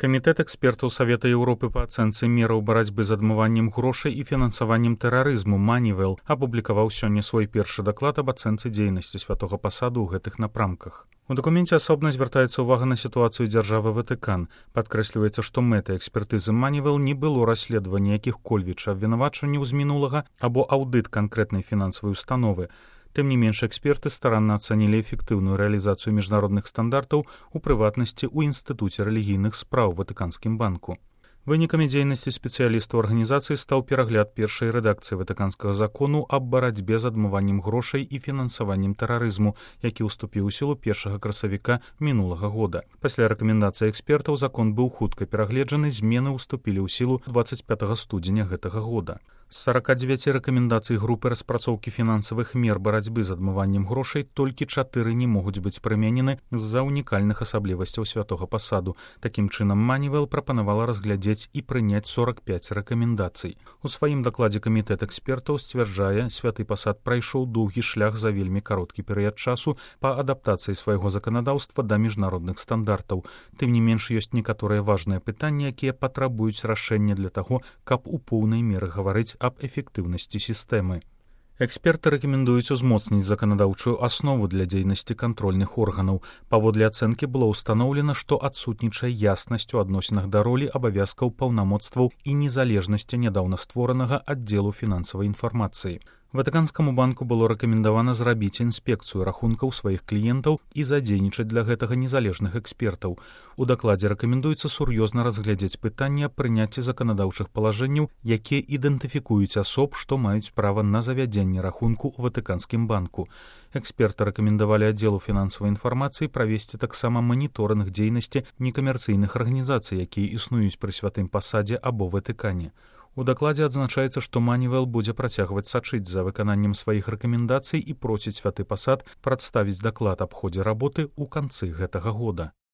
Камітэт экспертаў Савета Еўропы па ацэнцы мераў барацьбы з адмываннем грошай і фінансаваннем тэрарызму Манівел апублікаваў сёння свой першы даклад аб ацэнцы дзейнасці святога пасаду ў гэтых напрамках. У дакуменце асобна звяртаецца ўвага на сітуацыю дзяржавы Ватыкан. Падкрэсліваецца, што мэтай экспертызы Манівел не было расследавання якіх-кольвіч абвінавачванняў з мінулага або аўдыт канкрэтнай фінансавай установы. Тым не менш, эксперты старанна ацанілі эфектыўную рэалізацыю міжнародных стандартаў, у прыватнасці ў інстытуце рэлігійных спраў Ватыканскім банку. Вынікамі дзейнасці спецыялістаў арганізацыі стаў перагляд першай рэдакцыі ватыканскага закону аб барацьбе з адмываннем грошай і фінансаваннем тэрарызму, які ўступіў у сілу 1 красавіка мінулага года. Пасля рэкамендацый экспертаў закон быў хутка перагледжаны, змены ўступілі ў сілу 25 студзеня гэтага года. З 49 рэкамендацый групы распрацоўкі фінансавых мер барацьбы з адмываннем грошай толькі 4 не могуць быць прыменены з-за унікальных асаблівасцяў святога пасаду. Такім чынам, Манівел прапанавала разглядзець і прыняць 45 рэкамендацый. У сваім дакладзе камітэт экспертаў сцвярджае, святы пасад прайшоў доўгі шлях за вельмі кароткі перыяд часу па адаптацыі свайго заканадаўства да міжнародных стандартаў. Тым не менш, ёсць некаторыя важныя пытанні, якія патрабуюць рашэння для таго, каб у поўнай меры гаварыць аб эфектыўнасці сістэмы. Эксперты рэкамендуюць узмоцніць заканадаўчую аснову для дзейнасці кантрольных органаў. Паводле ацэнкі было ўстаноўлена, што адсутнічае яснасць у адносінах да ролі, абавязкаў, паўнамоцтваў і незалежнасці нядаўна створанага аддзелу фінансавай інфармацыі. Ватыканскаму банку было рэкамендавана зрабіць інспекцыю рахункаў сваіх кліентаў і задзейнічаць для гэтага незалежных экспертаў. У дакладзе рэкамендуецца сур'ёзна разглядзець пытанне аб прыняцці заканадаўчых палажэнняў, якія ідэнтыфікуюць асоб, што маюць права на завядзенне рахунку ў Ватыканскім банку. Эксперты рэкамендавалі аддзелу фінансавай інфармацыі правесці таксама маніторынг дзейнасці некамерцыйных арганізацый, якія існуюць пры святым пасадзе або Ватыкане. У дакладзе адзначаецца, што Манівел будзе працягваць сачыць за выкананнем сваіх рэкамендацый і просіць святы пасад прадставіць даклад аб ходзе работы ў канцы гэтага года.